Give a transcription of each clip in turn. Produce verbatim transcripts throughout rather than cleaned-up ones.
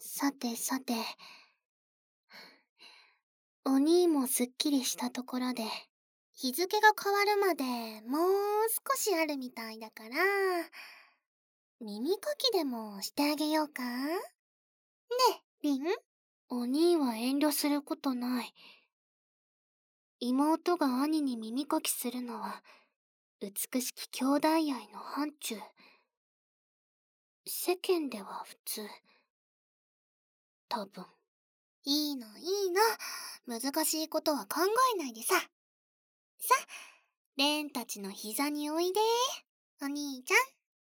さてさて、お兄もすっきりしたところで、日付が変わるまでもう少しあるみたいだから、耳かきでもしてあげようか？ねえ、リン？お兄は遠慮することない。妹が兄に耳かきするのは、美しき兄弟愛の範疇。世間では普通。多分。いいのいいの。難しいことは考えないでさ。さ、レンたちの膝においで、お兄ち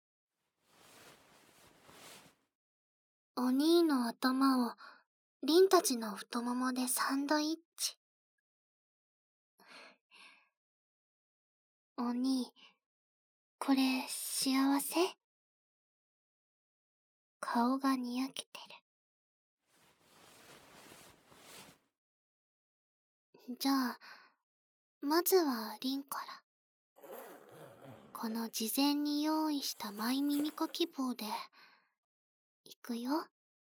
ゃん。お兄の頭をリンたちの太ももでサンドイッチ。お兄、これ幸せ？顔がにやけてる。じゃあ、まずはリンから。この事前に用意したマイ耳かき棒で、いくよ。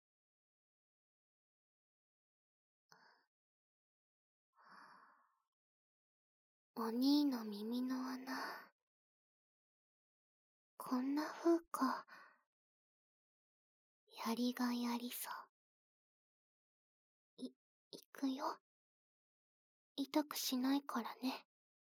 お兄の耳の穴、こんな風か。やりがやりそう。い、いくよ。痛くしないからね。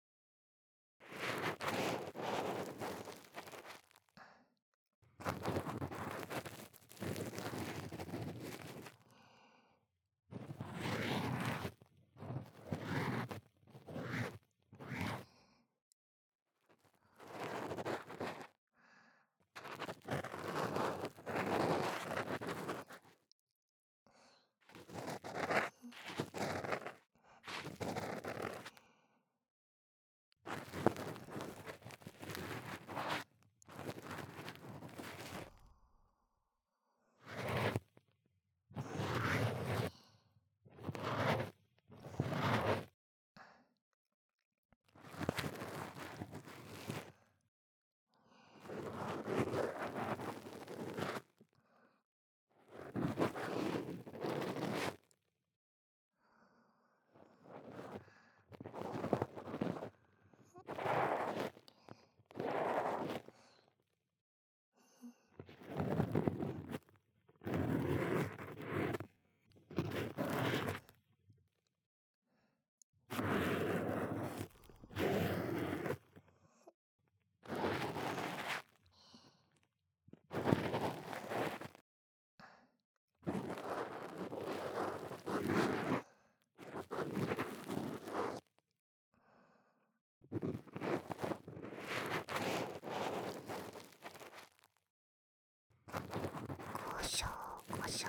ごしょごしょ。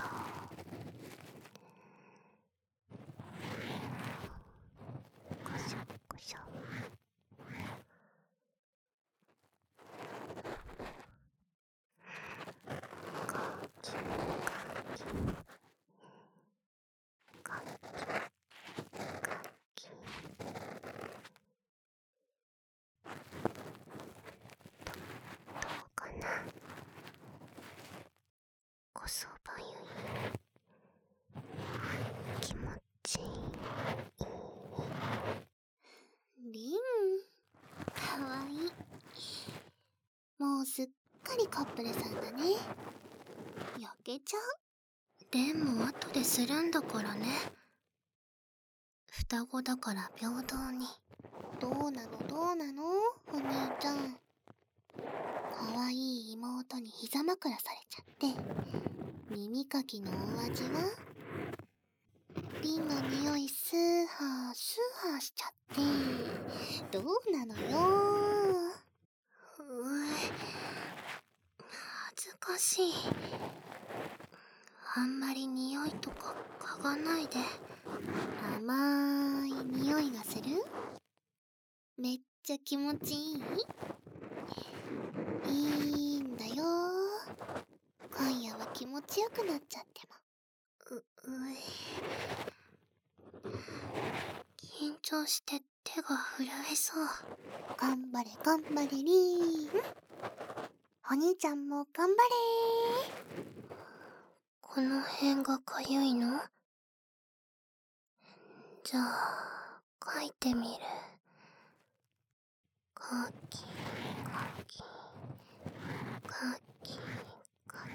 ごしょごしょ。かきかきかきかき。どうかな。こそばゆい。気持ちいい。リン、かわいい。もうすっかりカップルさんだね。焼けちゃう？レンも後でするんだからね。双子だから平等に。どうなのどうなのお兄ちゃん。かわいい妹に膝枕されちゃって。耳かきのお味は？リンの匂いスーハースーハーしちゃって。どうなのよ。うえ、恥ずかしい。あんまり匂いとか嗅がないで。甘い匂いがする？めっちゃ気持ちいい？いいんだよ。今夜は気持ちよくなっちゃっても。う、うえ。緊張して手が震えそう。頑張れ頑張れリーン。お兄ちゃんも頑張れー。 この辺がかゆいの？じゃあ、書いてみる。かき、かき、かき、か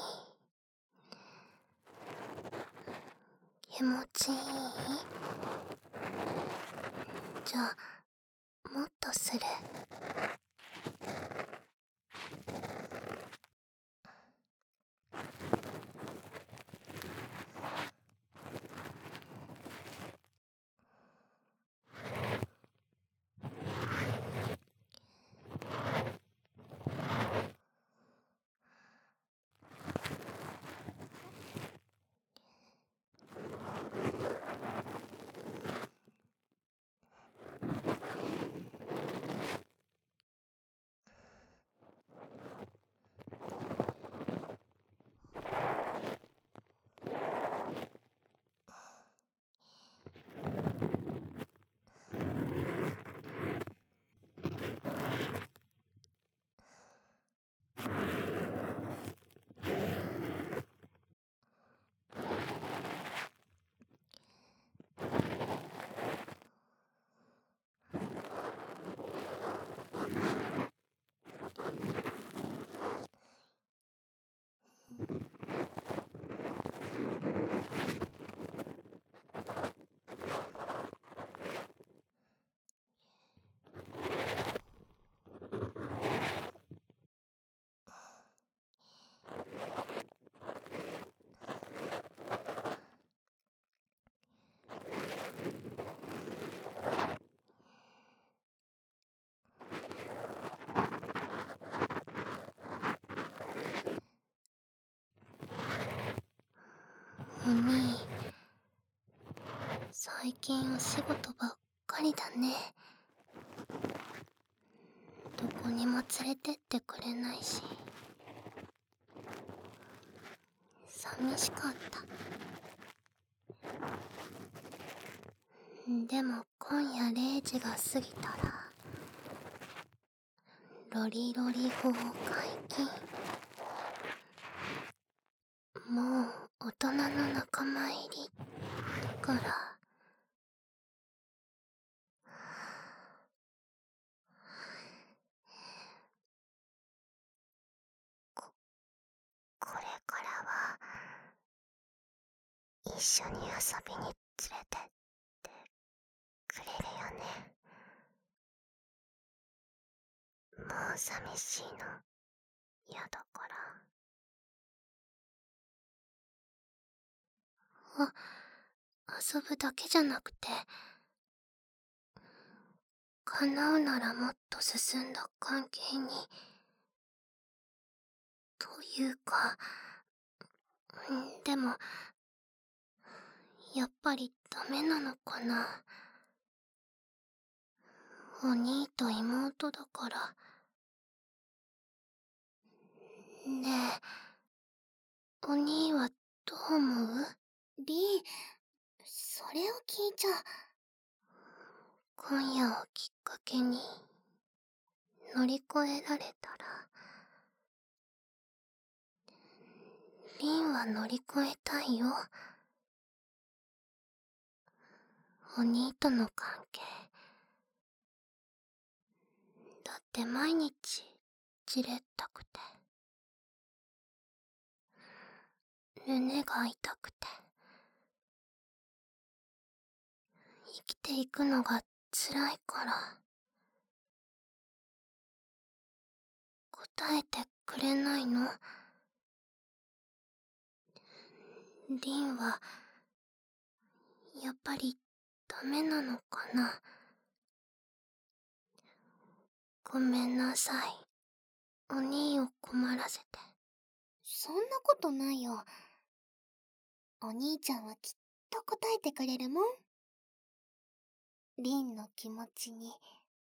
き。気持ちいい？じゃあ、もっとする。お兄、最近お仕事ばっかりだね。どこにも連れてってくれないし、寂しかった。でも今夜れいじが過ぎたら、ロリロリ法解禁。もう大人の仲間入りだから。こ、これからは一緒に遊びに連れてってくれるよね。もう寂しいの嫌だから。あ、遊ぶだけじゃなくて、叶うならもっと進んだ関係に。というか、でも、やっぱりダメなのかな。お兄と妹だから。ねえ、お兄はどう思う？リン、それを聞いちゃ。今夜をきっかけに乗り越えられたら、リンは乗り越えたいよ。お兄との関係。だって毎日じれったくて、胸が痛くて、生きていくのが辛いから。答えてくれないの？リンはやっぱりダメなのかな。ごめんなさい、お兄を困らせて。そんなことないよ。お兄ちゃんはきっと答えてくれるもん。リンの気持ちにね。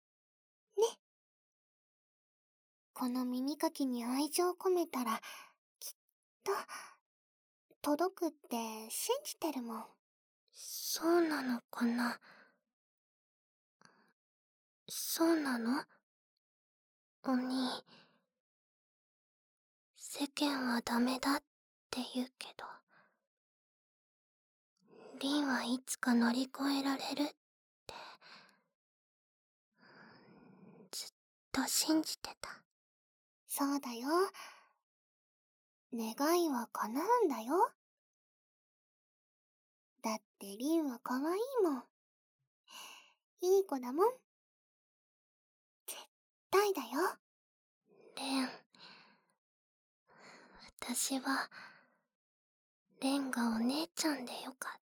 この耳かきに愛情込めたらきっと届くって信じてるもん。そうなのかな。そうなの？お兄、世間はダメだって言うけど、 リンはいつか乗り越えられるってずっと信じてた。 そうだよ。願いは叶うんだよ。だってリンは可愛いもん。いい子だもん。絶対だよ。 レン、私はレンがお姉ちゃんでよかった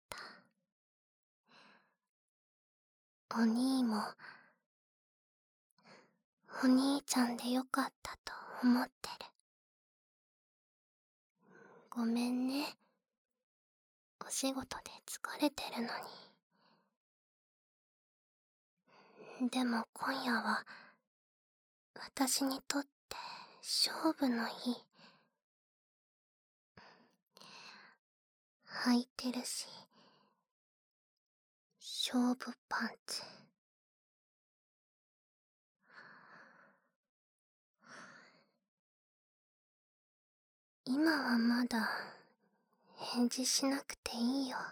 。お兄もお兄ちゃんでよかったと思ってる。ごめんね。お仕事で疲れてるのに。でも今夜は私にとって勝負の日。履いてるし、勝負パンツ。今はまだ返事しなくていいよ。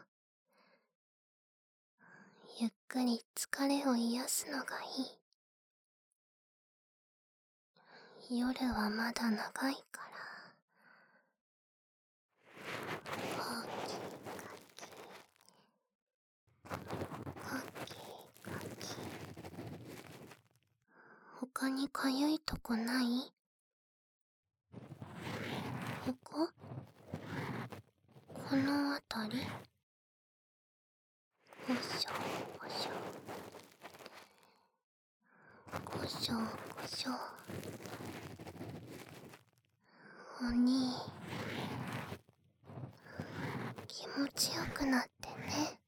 ゆっくり疲れを癒すのがいい。夜はまだ長いから。カキカキカキカキ。他にかゆいとこない？ここ？このあたり？ごしょごしょごしょごしょ。お兄、気持ちよくなってね。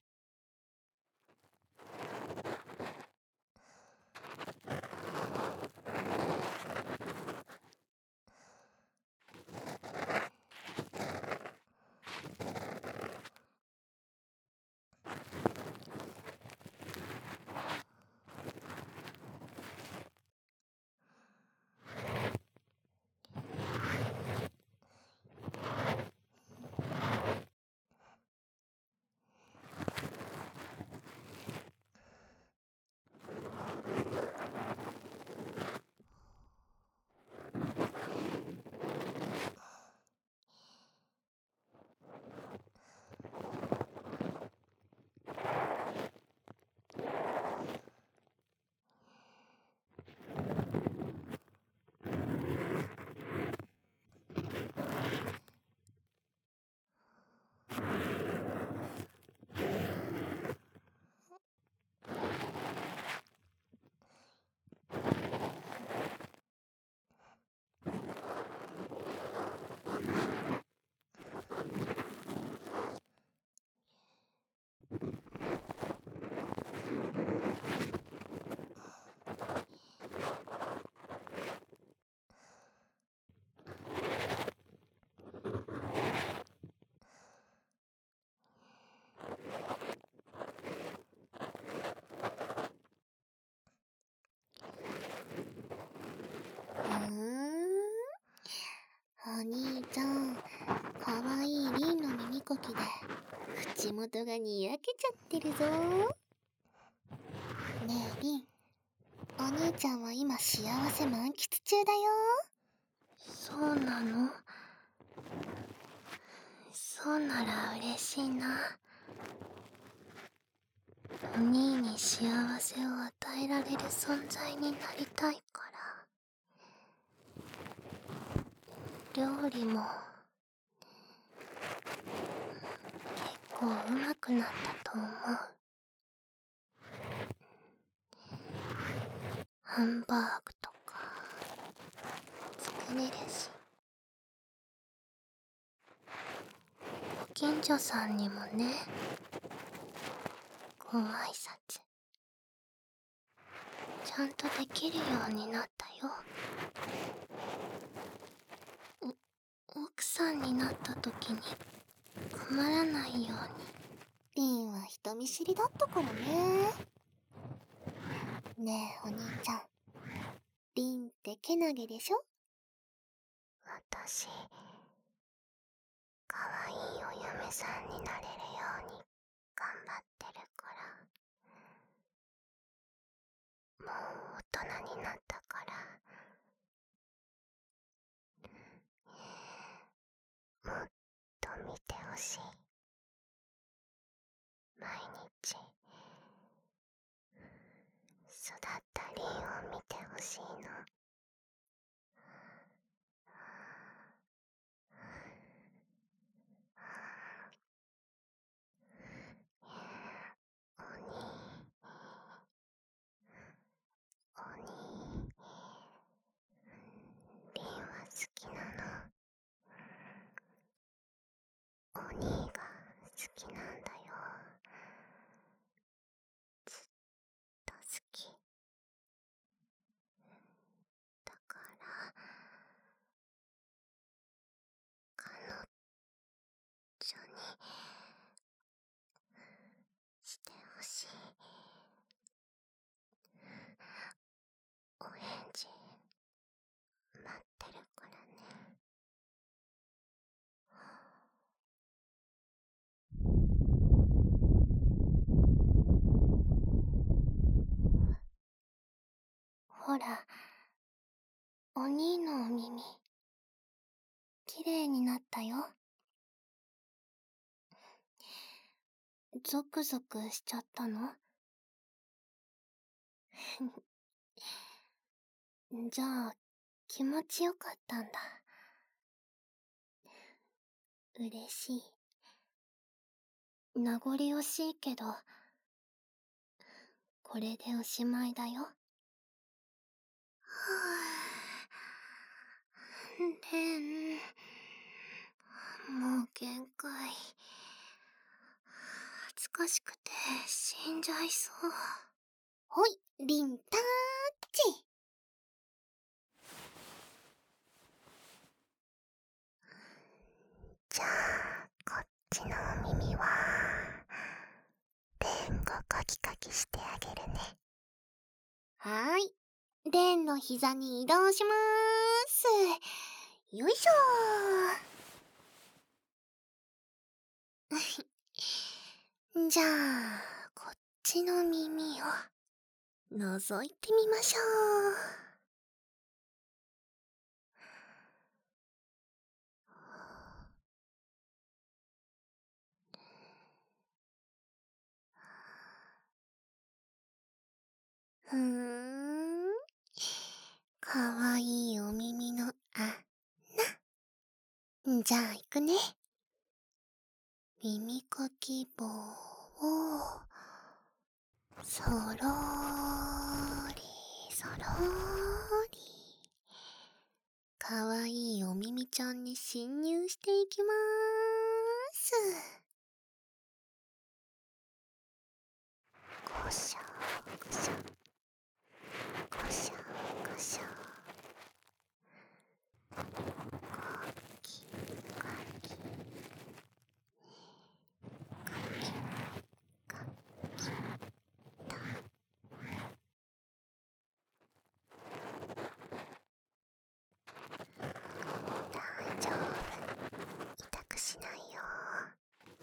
お兄ちゃん、かわいいリンの耳かきで口元がにやけちゃってるぞ。ねえリン、お兄ちゃんは今幸せ満喫中だよ。 そうなの？そうなら嬉しいな。お兄に幸せを与えられる存在になりたいから。料理も結構うまくなったと思う。ハンバーグとか作れるし、ご近所さんにもね、ご挨拶ちゃんとできるようになったよ。お奥さんになった時に困らないように。 リンは人見知りだったからね。ねえお兄ちゃん、リンってけなげでしょ？ 私、かわいいお嫁さんになれるように頑育ったりんを見てほしいの。おにおにりんは好きなの。お兄が好きなんだよ。ずっと好き。だから彼女にしてほしい。お返事待ってるからね。ほら、お兄のお耳、きれいになったよ。ゾクゾクしちゃったの？じゃあ、気持ちよかったんだ。嬉しい。名残惜しいけど、これでおしまいだよ。はぁ、レン、もう限界。恥ずかしくて死んじゃいそう。 ほい、リンタッチ。 じゃあ、こっちのお耳は、レンがカキカキしてあげるね。 はーい。レンの膝に移動しまーす。よいしょー。じゃあ、こっちの耳を覗いてみましょう。ふーん。かわいいお耳の穴。じゃあ行くね。耳かき棒を、そろーり、そろーり。かわいいお耳ちゃんに侵入していきまーす。 ごしょごしょ。ごしょごしょ。かきかき。かきかきと。大丈夫。痛くしないよ。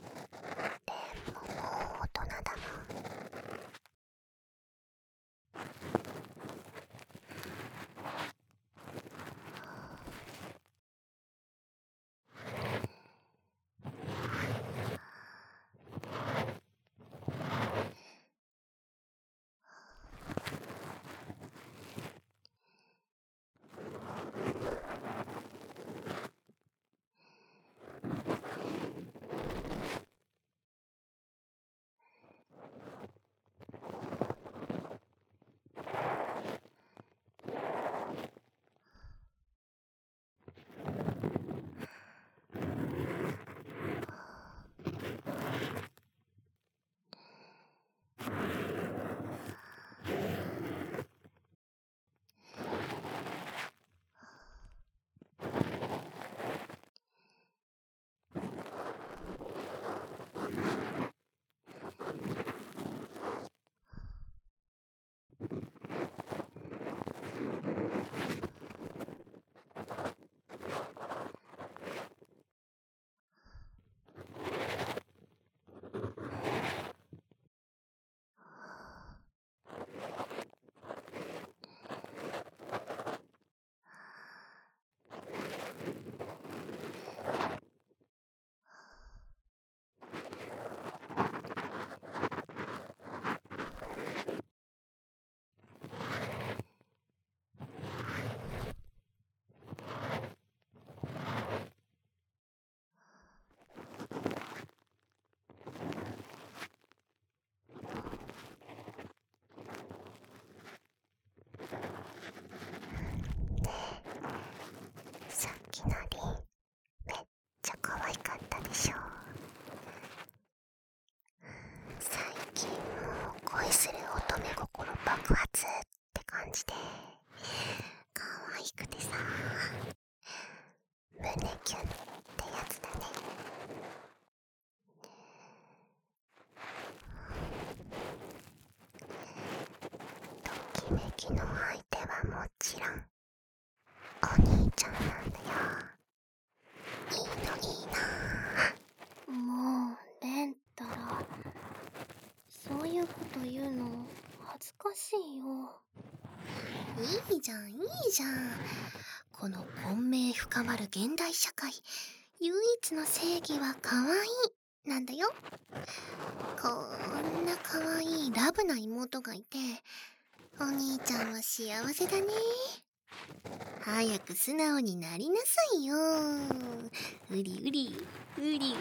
次の相手はもちろんお兄ちゃんなんだよ。いいのいいの。もうレンったらそういうこと言うの恥ずかしいよ。 いいじゃんいいじゃん。この混迷深まる現代社会、唯一の正義は可愛いなんだよ。こんな可愛いラブな妹がいて、お兄ちゃんは幸せだね。早く素直になりなさいよ。うりうりうりうり。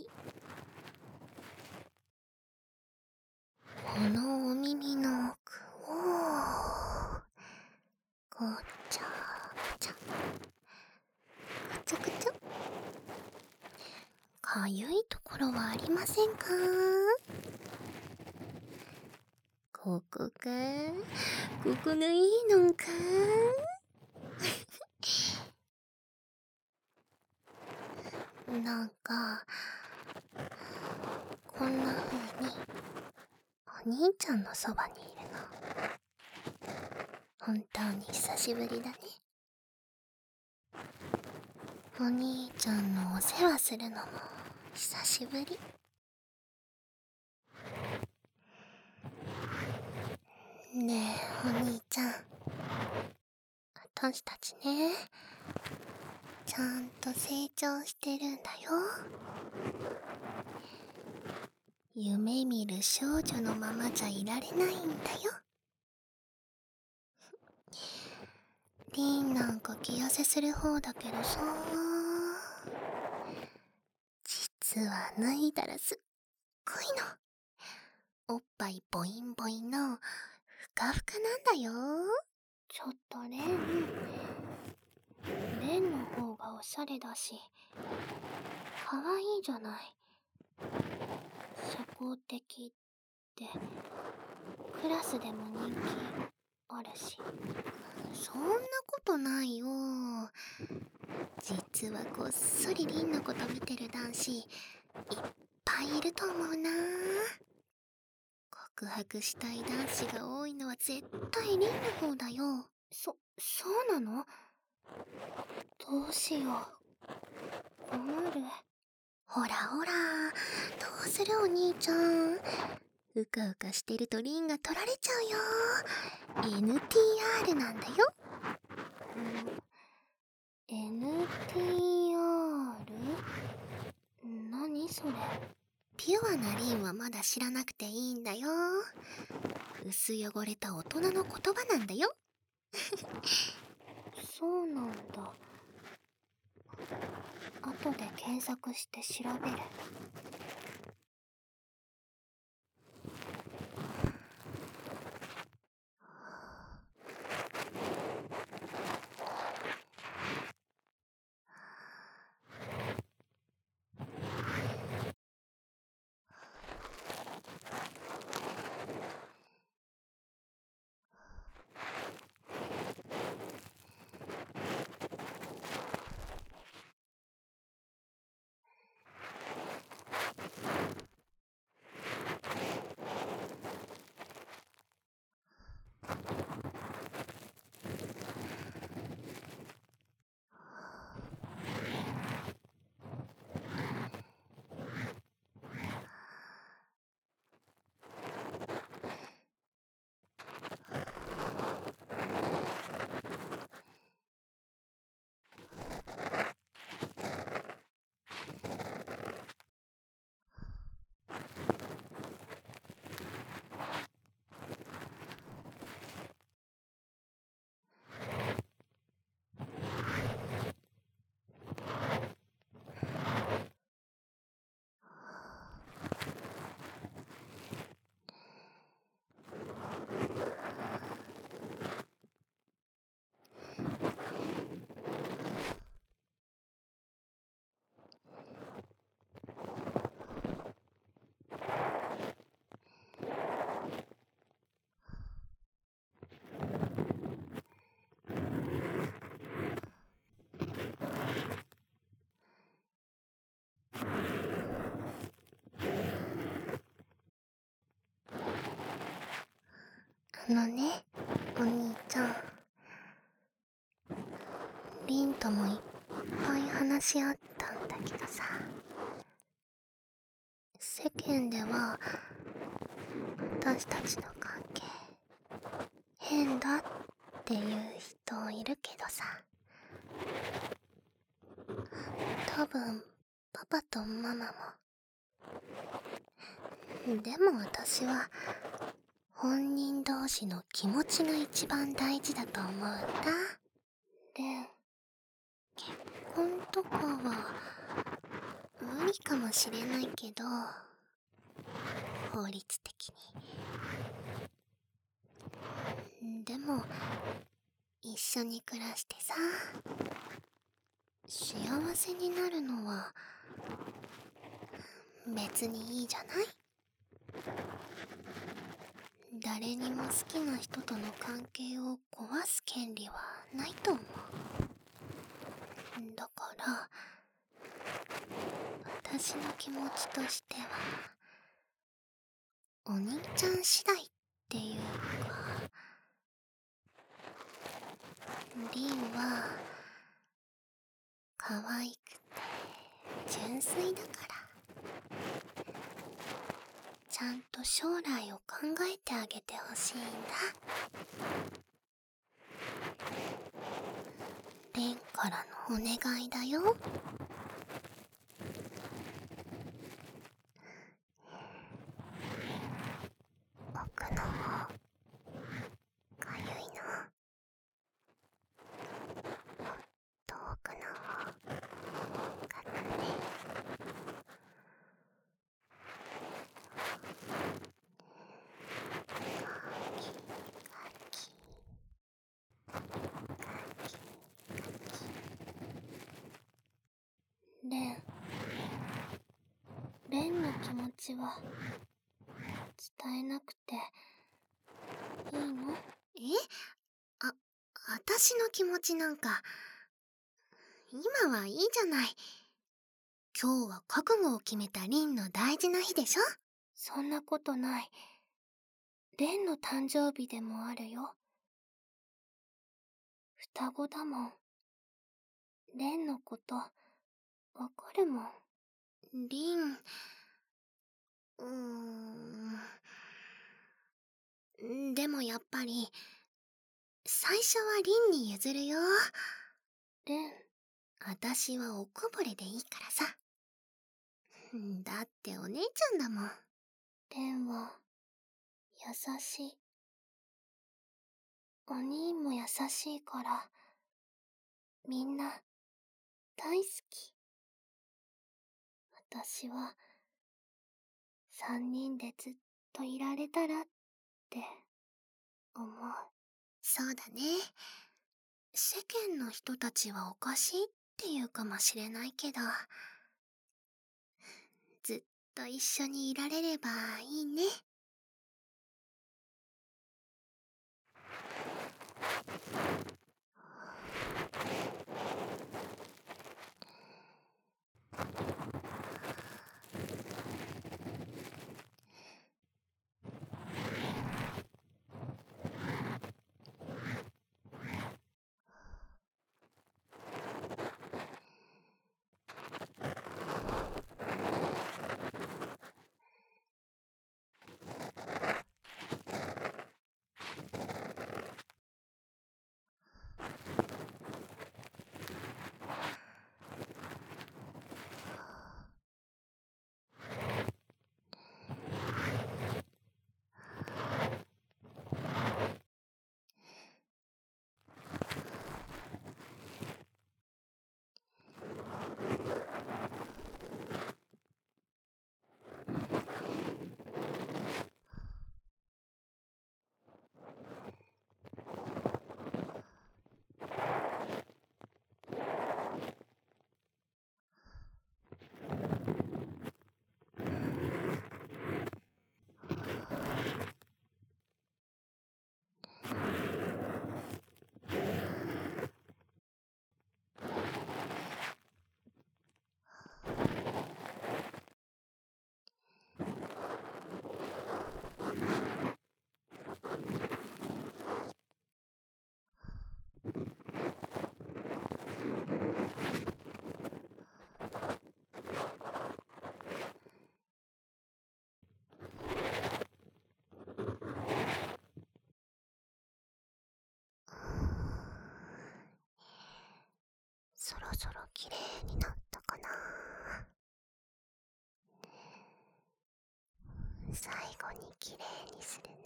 このお耳の奥をこっちゃこちゃこちゃこちゃ。かゆいところはありませんか？ここか？ここがいいのか？なんかこんな風にお兄ちゃんのそばにいるの本当に久しぶりだね。お兄ちゃんのお世話するのも久しぶり。ねえお兄ちゃん、私たちね、ちゃんと成長してるんだよ。夢見る少女のままじゃいられないんだよ。リンなんか気痩せする方だけどさ、実は脱いだらすっごいの。おっぱいボインボインのふかふかなんだよ。 ちょっとレン、レンの方がおしゃれだしかわいいじゃない。社交的ってクラスでも人気あるし。 そんなことないよ。実はこっそりリンのこと見てる男子いっぱいいると思うな。告白したい男子が多いのは絶対リンの方だよ。 そ、そうなの？どうしよう。困る。 ほらほら、どうするお兄ちゃん。うかうかしてるとリンが取られちゃうよ。エヌティーアール なんだよ。 うん、エヌティーアール？ 何それ？ ピュアなリンはまだ知らなくていいんだよ。薄汚れた大人の言葉なんだよ。 そうなんだ。後で検索して調べる。 あのね、 お兄ちゃん、リンともいっぱい話し合ったんだけどさ、世間では私たちの関係変だっていう人いるけどさ、多分パパとママも。でも私は本人同士の気持ちが一番大事だと思うんだ。で、結婚とかは無理かもしれないけど、法律的に。でも一緒に暮らしてさ、幸せになるのは別にいいじゃない？誰にも好きな人との関係を壊す権利はないと思う。だから私の気持ちとしては、お兄ちゃん次第っていうか、リンは可愛くて純粋だから、ちゃんと将来を考えてあげてほしいんだ。リンからのお願いだよ。奥の方かゆいの？遠くの方かなね。 レン、レンの気持ちは伝えなくていいの？ え？あ、私の気持ちなんか、今はいいじゃない。今日は覚悟を決めたリンの大事な日でしょ？ そんなことない。レンの誕生日でもあるよ。双子だもん。レンのことわかるもん。 リン、うーん。でもやっぱり、最初はリンに譲るよ。 レン。 私はおこぼれでいいからさ。だってお姉ちゃんだもん。 レンは優しい。お兄も優しいから、みんな大好き。私は三人でずっといられたらって思う。 そうだね。世間の人たちはおかしいって言うかもしれないけど、ずっと一緒にいられればいいね。 ろそろ綺麗になったかな。最後に綺麗にするね。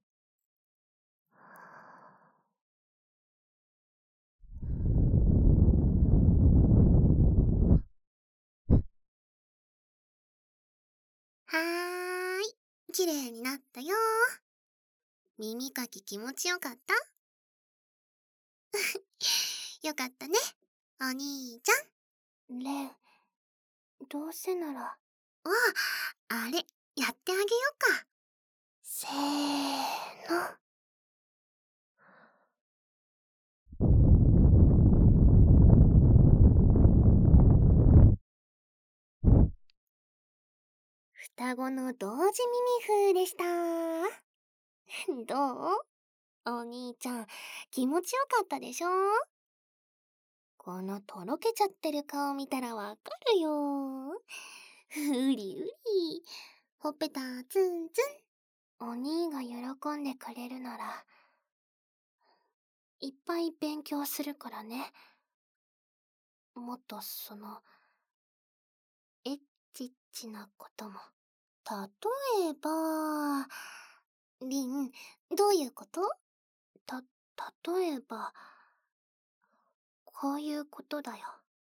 はーい、綺麗になったよ。耳かき気持ちよかった？よかったね、お兄ちゃん。 レン、どうせなら。 あ、あれ、やってあげようか。 せーの。 双子の同時耳風でした。どう？お兄ちゃん、気持ちよかったでしょ？このとろけちゃってる顔見たらわかるよ。うりうり。ほっぺたツンツン。お兄が喜んでくれるなら、いっぱい勉強するからね。もっとその、エッチッチなことも。 例えば、リン、どういうこと？ た、例えば、こういうことだよ。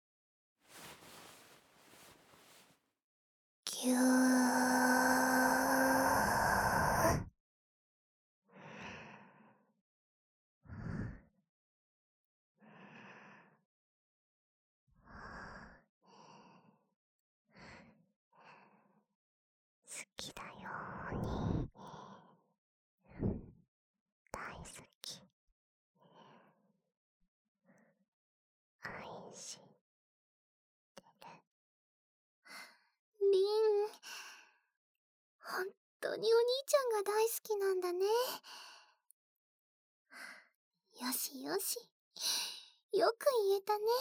ぎゅー。好きだよーに。大好き。愛してる。リン、本当にお兄ちゃんが大好きなんだね。よしよし。よく言えたね。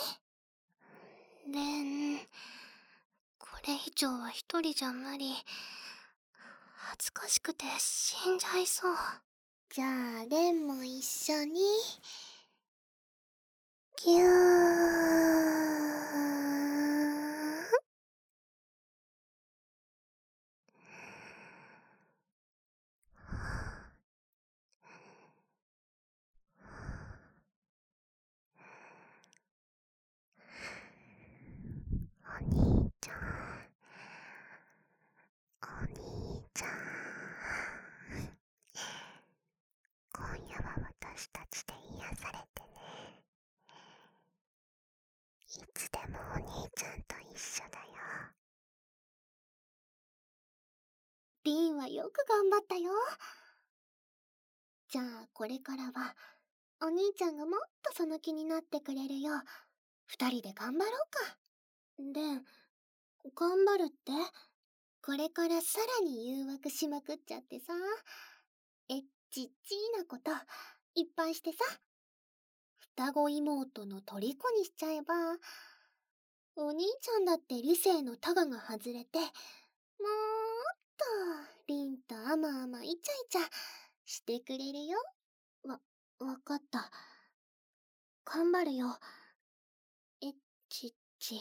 レン、これ以上は一人じゃ無理。恥ずかしくて死んじゃいそう。 じゃあ、レンも一緒に。ぎゅー。お兄ちゃん、お兄ちゃん。今夜は私たちで癒されてね。いつでもお兄ちゃんと一緒だよ。リンはよく頑張ったよ。じゃあこれからはお兄ちゃんがもっとその気になってくれるよう二人で頑張ろうか。 レン、頑張るって？ これからさらに誘惑しまくっちゃってさ、エッチッチーなこといっぱいしてさ、双子妹の虜にしちゃえば、お兄ちゃんだって理性のタガが外れて、もーっとリンとあまあまイチャイチャしてくれるよ。 わ、わかった。頑張るよ。エッチッチ。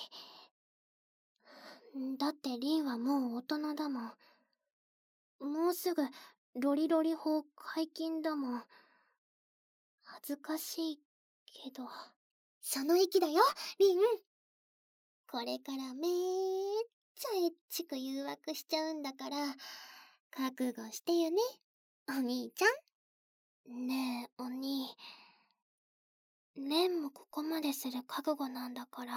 だってリンはもう大人だもん。もうすぐロリロリ法解禁だもん。恥ずかしいけど。 その意気だよ、リン。これからめっちゃエッチく誘惑しちゃうんだから、覚悟してよね、お兄ちゃん。ねえ、お兄。レンもここまでする覚悟なんだから。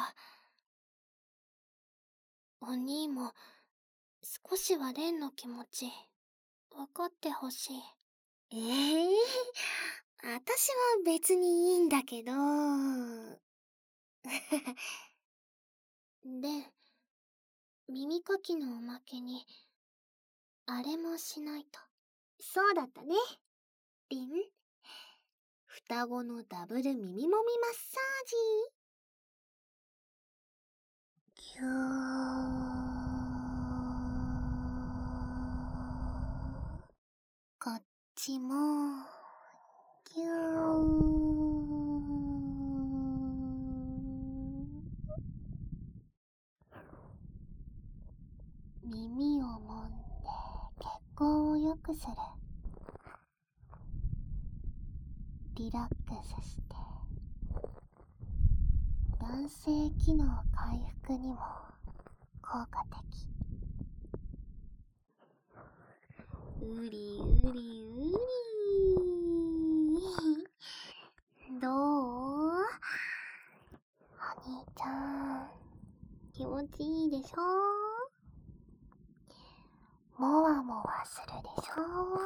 お兄も少しはレンの気持ち分かってほしい。 ええー、私は別にいいんだけど。 レン、耳かきのおまけにあれもしないと。 そうだったね、リン。双子のダブル耳もみマッサージ。ぎゅー。こっちもぎゅー。 耳をもんで血行を良くする。リラックスして男性機能回復にも効果的。うりうりうりどう？お兄ちゃん、気持ちいいでしょ？もわもわするでしょ？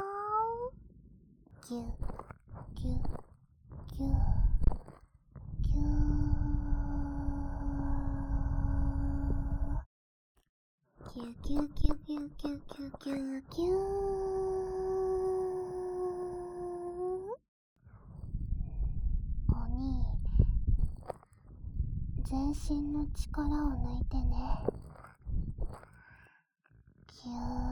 ぎゅぎゅぎゅぎゅぎゅぎゅぎゅぎゅぎゅぎゅぎゅぎゅ。お兄、全身の力を抜いてね。ぎゅ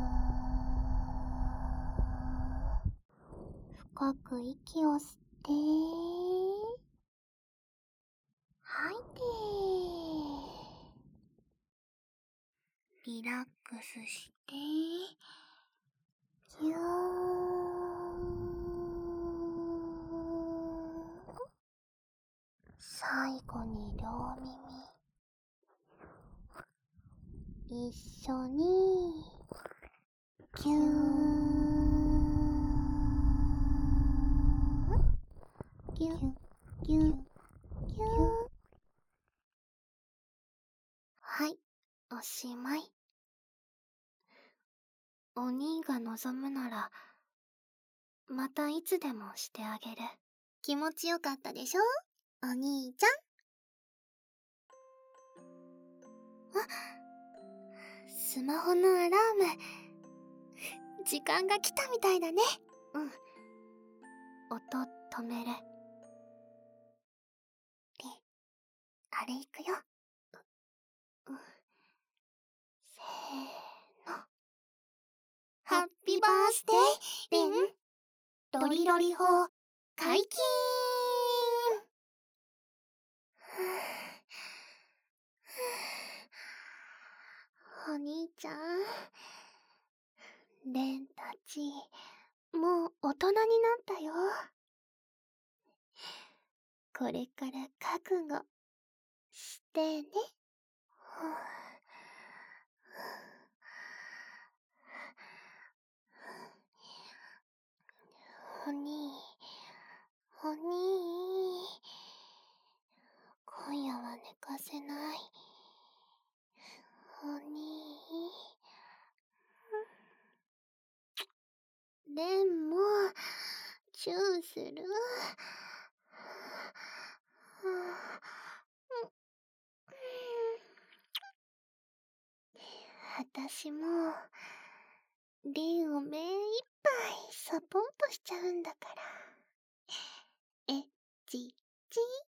ー。深く息を吸って吐いてリラックスしてぎゅー。最後に両耳一緒にぎゅーぎゅぎゅぎゅ。はい、おしまい。お兄が望むならまたいつでもしてあげる。気持ちよかったでしょ、お兄ちゃん。あ、スマホのアラーム。時間が来たみたいだね。うん。音止める。リ、あれ行くよ。う、うん。せーの。ハッピーバースデー、レン。ロリロリ法、解禁。お兄ちゃん、レンたち、もう大人になったよ。これから覚悟してね。お兄、お兄、今夜は寝かせない。お兄、レンもチューする。私もレンを目いっぱいサポートしちゃうんだから。えっちち。